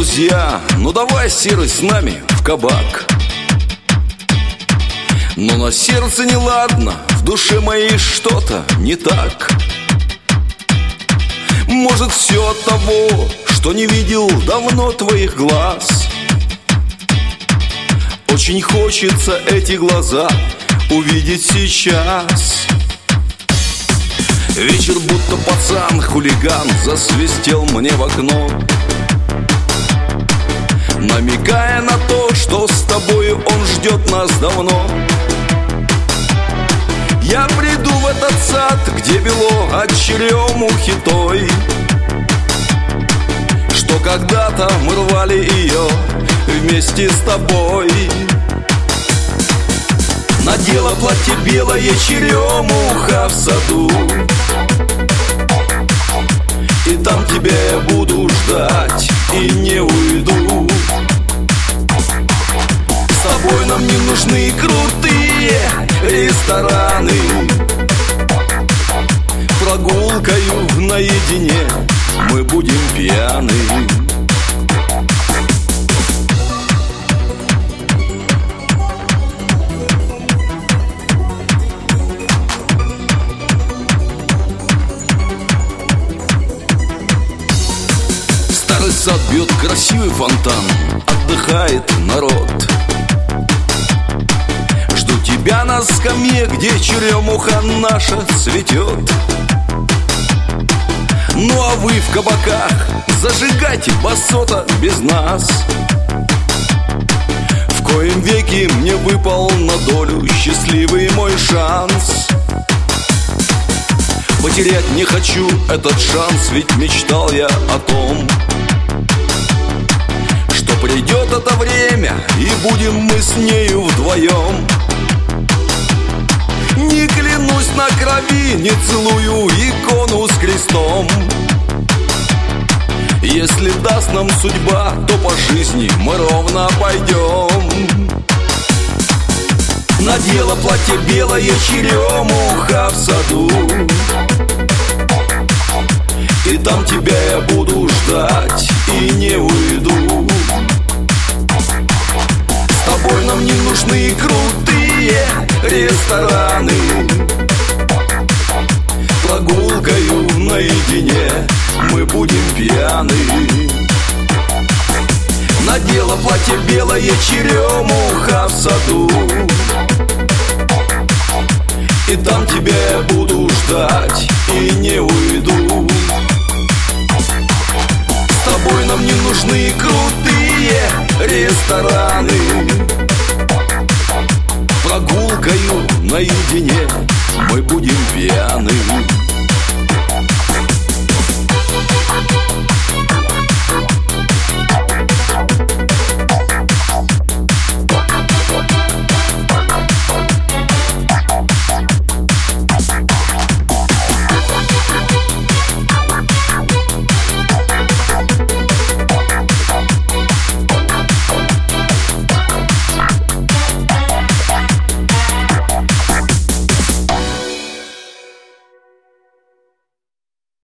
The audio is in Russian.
друзья, ну давай, Серый, с нами в кабак. Но на сердце неладно, в душе моей что-то не так. Может, все от того, что не видел давно твоих глаз. Очень хочется эти глаза увидеть сейчас. Вечер будто пацан-хулиган засвистел мне в окно, намекая на то, что с тобою он ждет нас давно. Я приду в этот сад, где бело от черемухи той, что когда-то мы рвали ее вместе с тобой. Надела платье белое, черемуха в саду, и там тебя я буду ждать и не уйду. С тобой нам не нужны крутые рестораны, прогулкою наедине мы будем пьяны. Старый сад бьет красивый фонтан, отдыхает народ. Жду тебя на скамье, где черемуха наша цветет. Ну а вы в кабаках зажигайте басота без нас. В коем веке мне выпал на долю счастливый мой шанс. Потерять не хочу этот шанс, ведь мечтал я о том, что придет это время, и будем мы с нею вдвоем. Не клянусь на крови, не целую икону с крестом. Если даст нам судьба, то по жизни мы ровно пойдем. Надела платье белое, черемуха в саду, и там тебя я буду ждать и не уйду. С тобой нам не нужны крутые рестораны, прогулкою наедине мы будем пьяны. Надела платье белое, черемуха в саду, и там тебя я буду ждать и не уйду. С тобой нам не нужны крутые рестораны, прогулкою наедине мы будем пьяны.